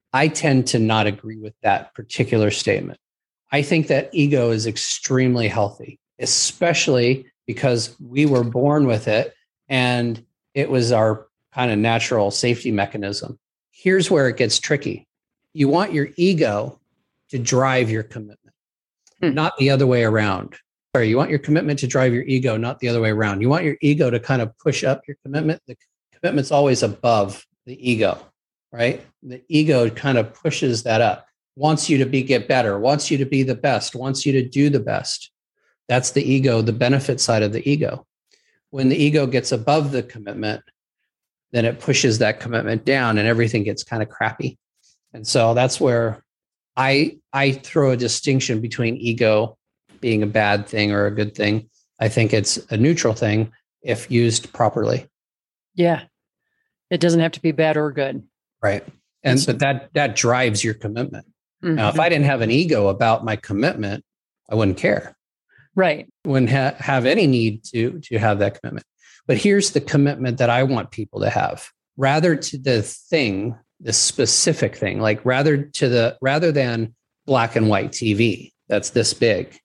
I tend to not agree with that particular statement. I think that ego is extremely healthy, especially because we were born with it and it was our kind of natural safety mechanism. Here's where it gets tricky. You want your ego to drive your commitment, hmm. not the other way around. Sorry, you want your commitment to drive your ego, not the other way around. You want your ego to kind of push up your commitment. The commitment's always above the ego, right? The ego kind of pushes that up, wants you to be get better, wants you to be the best, wants you to do the best. That's the ego, the benefit side of the ego. When the ego gets above the commitment, then it pushes that commitment down and everything gets kind of crappy. And so that's where I I throw a distinction between ego being a bad thing or a good thing. I think it's a neutral thing if used properly. Yeah. It doesn't have to be bad or good. Right. And It's, but that that drives your commitment. mm-hmm. Now, if I didn't have an ego about my commitment, I wouldn't care. Right. Wouldn't ha- have any need to to have that commitment. But here's the commitment that I want people to have. Rather to the thing, the specific thing, like rather to the rather than black and white T V that's this big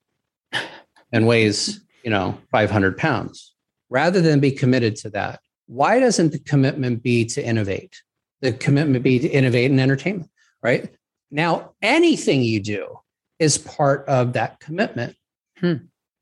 and weighs, you know, five hundred pounds. Rather than be committed to that, why doesn't the commitment be to innovate? The commitment be to innovate in entertainment, right? Now, anything you do is part of that commitment. Hmm.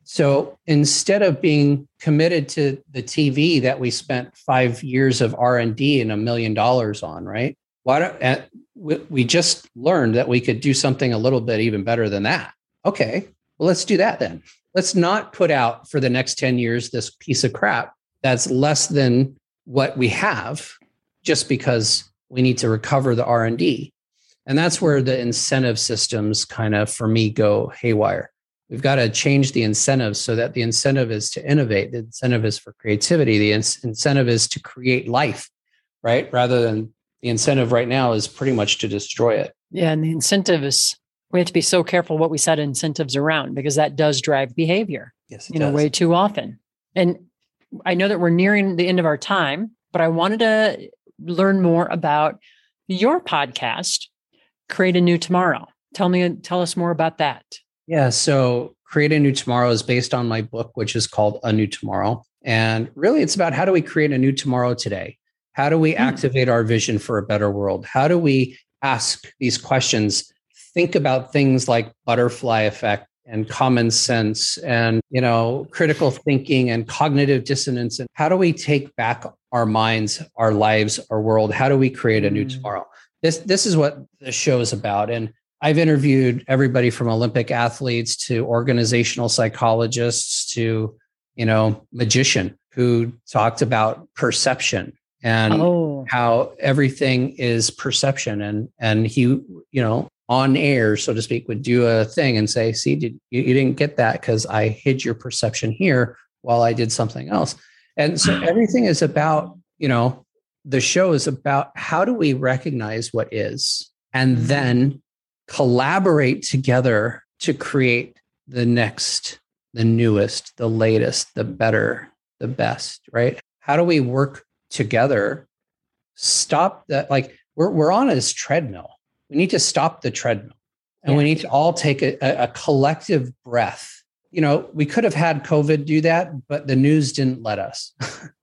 So instead of being committed to the T V that we spent five years of R and D and a million dollars on, right? Why don't uh, we, we just learned that we could do something a little bit even better than that? Okay, well, let's do that then. Let's not put out for the next ten years this piece of crap that's less than what we have just because we need to recover the R and D. And that's where the incentive systems kind of, for me, go haywire. We've got to change the incentives so that the incentive is to innovate. The incentive is for creativity. The in- incentive is to create life, right? Rather than the incentive right now is pretty much to destroy it. Yeah. And the incentive is, we have to be so careful what we set incentives around because that does drive behavior. Yes, it you know, does. way too often. And I know that we're nearing the end of our time, but I wanted to learn more about your podcast, Create a New Tomorrow. Tell me, tell us more about that. Yeah. So Create a New Tomorrow is based on my book, which is called A New Tomorrow. And really it's about how do we create a new tomorrow today? How do we hmm. activate our vision for a better world? How do we ask these questions? Think about things like butterfly effect and common sense and, you know, critical thinking and cognitive dissonance. And how do we take back our minds, our lives, our world? How do we create a new tomorrow? This, this is what the show is about. And I've interviewed everybody from Olympic athletes to organizational psychologists to, you know, magician who talked about perception and oh. how everything is perception. And, and he, you know, on air, so to speak, would do a thing and say, see, did, you, you didn't get that because I hid your perception here while I did something else. And so everything is about, you know, the show is about how do we recognize what is and then collaborate together to create the next, the newest, the latest, the better, the best, right? How do we work together? Stop that. Like we're, we're on this treadmill. We need to stop the treadmill and yeah. we need to all take a, a collective breath. You know, we could have had COVID do that, but the news didn't let us.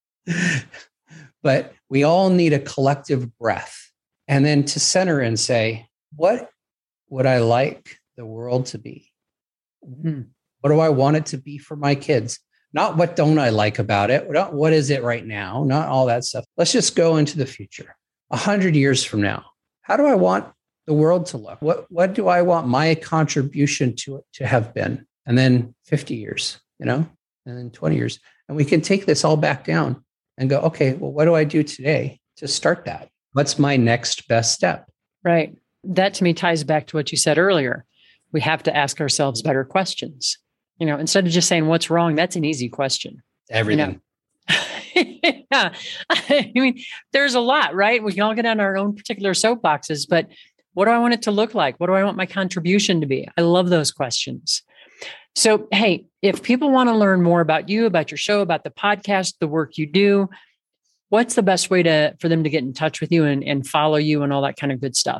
But we all need a collective breath and then to center and say, what would I like the world to be? Hmm. What do I want it to be for my kids? Not what don't I like about it? Not what is it right now? Not all that stuff. Let's just go into the future. A hundred years from now, how do I want the world to look? What what do I want my contribution to it to have been? And then fifty years, you know, and then twenty years. And we can take this all back down and go, okay, well, what do I do today to start that? What's my next best step? Right. That to me ties back to what you said earlier. We have to ask ourselves better questions. You know, instead of just saying what's wrong, that's an easy question. Everything. You know? Yeah. I mean, there's a lot, right? We can all get on our own particular soapboxes, but what do I want it to look like? What do I want my contribution to be? I love those questions. So, hey, if people want to learn more about you, about your show, about the podcast, the work you do, what's the best way to for them to get in touch with you and, and follow you and all that kind of good stuff?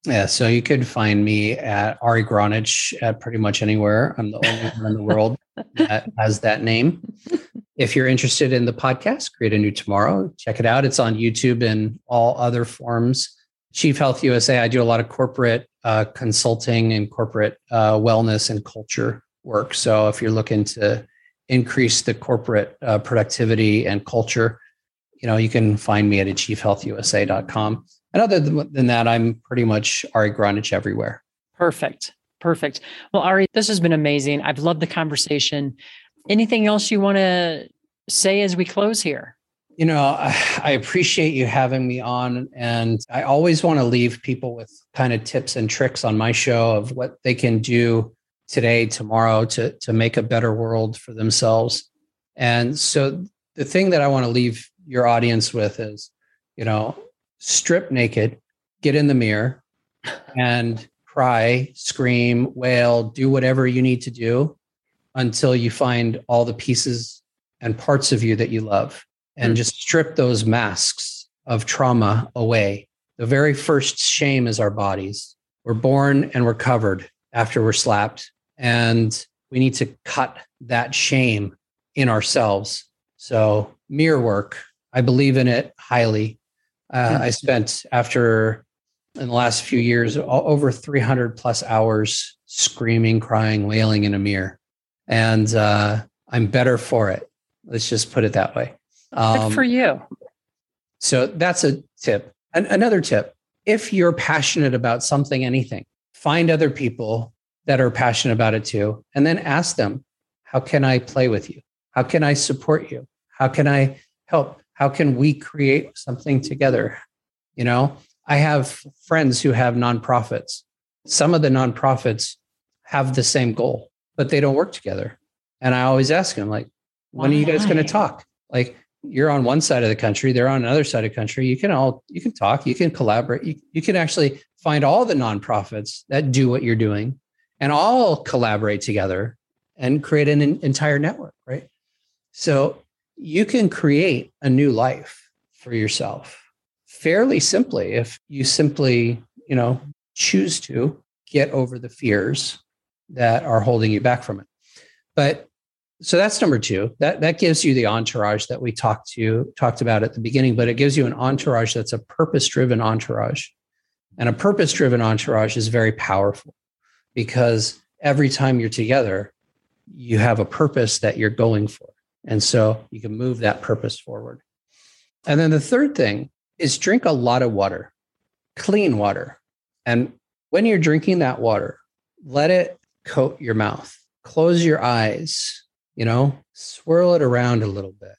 Yeah, so you could find me at Ari Gronich at pretty much anywhere. I'm the only one in the world that has that name. If you're interested in the podcast, Create a New Tomorrow, check it out. It's on YouTube and all other forms. Chief Health U S A, I do a lot of corporate uh, consulting and corporate uh, wellness and culture work. So if you're looking to increase the corporate uh, productivity and culture, you know, you can find me at achieve health U S A dot com. And other than that, I'm pretty much Ari Gronich everywhere. Perfect. Perfect. Well, Ari, this has been amazing. I've loved the conversation. Anything else you want to say as we close here? You know, I, I appreciate you having me on. And I always want to leave people with kind of tips and tricks on my show of what they can do today, tomorrow to, to make a better world for themselves. And so the thing that I want to leave your audience with is, you know, strip naked, get in the mirror and cry, scream, wail, do whatever you need to do until you find all the pieces and parts of you that you love, and mm. just strip those masks of trauma away. The very first shame is our bodies. We're born and we're covered after we're slapped, and we need to cut that shame in ourselves. So mirror work, I believe in it highly. Uh, I spent, after in the last few years, over three hundred plus hours screaming, crying, wailing in a mirror. And uh, I'm better for it. Let's just put it that way. Um, Good for you. So that's a tip. An- another tip, if you're passionate about something, anything, find other people that are passionate about it too. And then ask them, how can I play with you? How can I support you? How can I help? How can we create something together? You know, I have friends who have nonprofits. Some of the nonprofits have the same goal, but they don't work together. And I always ask them, like, when Why? are you guys going to talk? Like, you're on one side of the country, they're on another side of the country. You can all, you can talk, you can collaborate. You, you can actually find all the nonprofits that do what you're doing and all collaborate together and create an entire network, right? So you can create a new life for yourself fairly simply if you simply, you know, choose to get over the fears that are holding you back from it. But so that's number two. That that gives you the entourage that we talked to talked about at the beginning, but it gives you an entourage that's a purpose-driven entourage. And a purpose-driven entourage is very powerful because every time you're together, you have a purpose that you're going for. And so you can move that purpose forward. And then the third thing is drink a lot of water, clean water. And when you're drinking that water, let it coat your mouth, close your eyes, you know, swirl it around a little bit.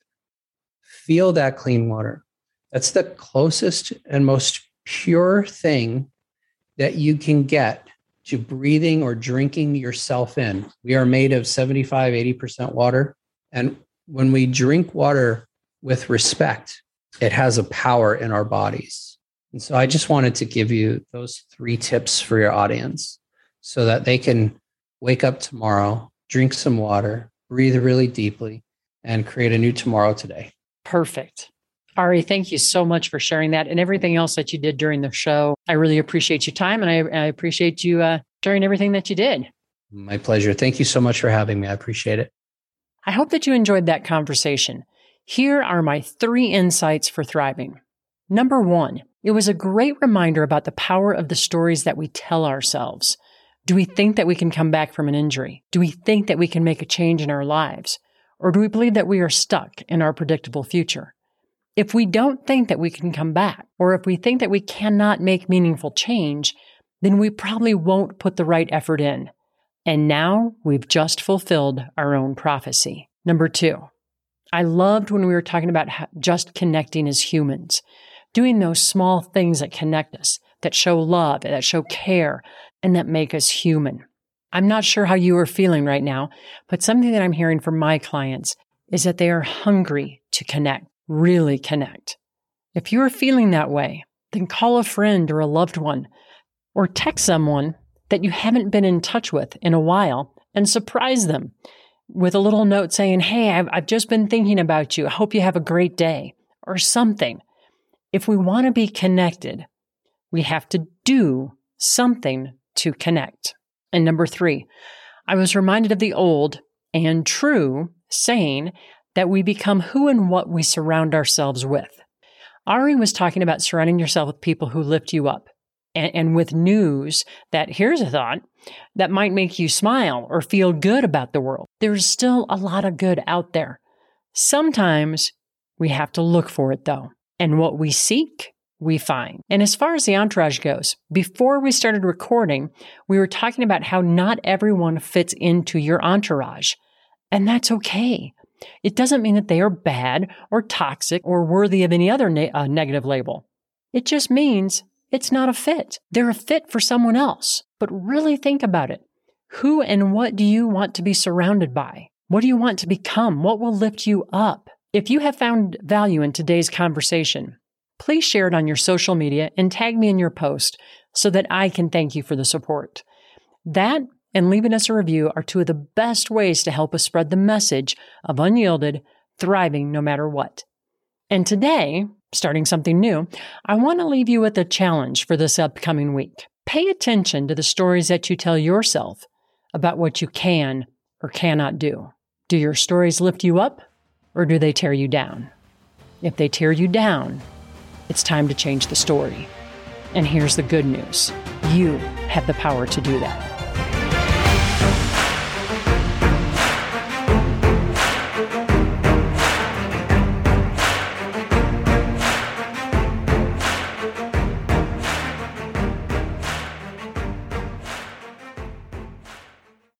Feel that clean water. That's the closest and most pure thing that you can get to breathing or drinking yourself in. We are made of seventy-five, eighty percent water. And when we drink water with respect, it has a power in our bodies. And so I just wanted to give you those three tips for your audience so that they can wake up tomorrow, drink some water, breathe really deeply, and create a new tomorrow today. Perfect. Ari, thank you so much for sharing that and everything else that you did during the show. I really appreciate your time, and I, I appreciate you uh, sharing everything that you did. My pleasure. Thank you so much for having me. I appreciate it. I hope that you enjoyed that conversation. Here are my three insights for thriving. Number one, it was a great reminder about the power of the stories that we tell ourselves. Do we think that we can come back from an injury? Do we think that we can make a change in our lives? Or do we believe that we are stuck in our predictable future? If we don't think that we can come back, or if we think that we cannot make meaningful change, then we probably won't put the right effort in. And now we've just fulfilled our own prophecy. Number two, I loved when we were talking about just connecting as humans, doing those small things that connect us, that show love, that show care, and that make us human. I'm not sure how you are feeling right now, but something that I'm hearing from my clients is that they are hungry to connect, really connect. If you are feeling that way, then call a friend or a loved one, or text someone that you haven't been in touch with in a while and surprise them with a little note saying, hey, I've, I've just been thinking about you. I hope you have a great day, or something. If we want to be connected, we have to do something to connect. And number three, I was reminded of the old and true saying that we become who and what we surround ourselves with. Ari was talking about surrounding yourself with people who lift you up and, and with news that, here's a thought, that might make you smile or feel good about the world. There's still a lot of good out there. Sometimes we have to look for it though. And what we seek, we find. And as far as the entourage goes, before we started recording, we were talking about how not everyone fits into your entourage. And that's okay. It doesn't mean that they are bad or toxic or worthy of any other ne- uh, negative label. It just means it's not a fit. They're a fit for someone else. But really think about it. Who and what do you want to be surrounded by? What do you want to become? What will lift you up? If you have found value in today's conversation, please share it on your social media and tag me in your post so that I can thank you for the support. That and leaving us a review are two of the best ways to help us spread the message of unyielded, thriving no matter what. And today, starting something new, I want to leave you with a challenge for this upcoming week. Pay attention to the stories that you tell yourself about what you can or cannot do. Do your stories lift you up or do they tear you down? If they tear you down, it's time to change the story. And here's the good news. You have the power to do that.